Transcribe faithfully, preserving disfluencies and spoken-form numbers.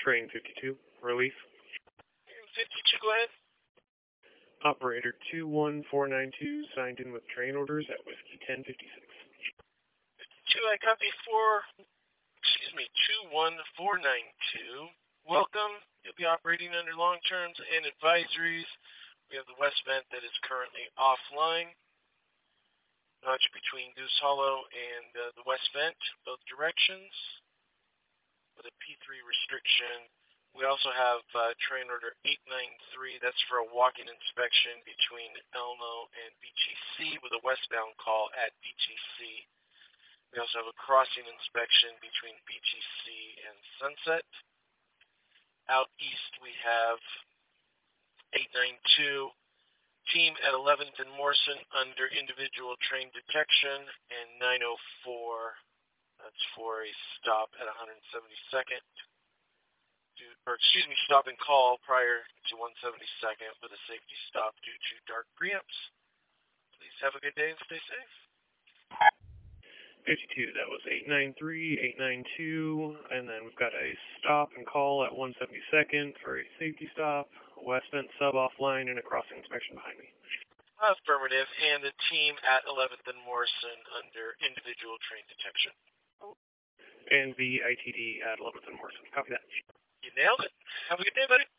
Train fifty-two, relief. fifty-two, go ahead. Operator two one four nine two signed in with train orders at Whiskey ten fifty-six. Two, I copy four, excuse me, two one four nine two. Welcome. You'll be operating under long terms and advisories. We have the west vent that is currently offline. Notch between Goose Hollow and uh, the west vent, both directions, with a P three restriction. We also have uh, train order eight nine three. That's for a walking inspection between Elmo and B G C with a westbound call at B G C. We also have a crossing inspection between B G C and Sunset. Out east we have eight nine two. Team at eleventh and Morrison under individual train detection, and nine oh four. That's for a stop at one seventy-second. Or excuse me, stop and call prior to one seventy-second with a safety stop due to dark preamps. Please have a good day and stay safe. fifty-two, that was eight nine three, eight nine two, and then we've got a stop and call at one seventy-second for a safety stop, west vent sub offline, and a crossing inspection behind me. Affirmative, and the team at eleventh and Morrison under individual train detection. And the I T D at eleventh and Morrison. Copy that. You nailed it. Have a good day, buddy.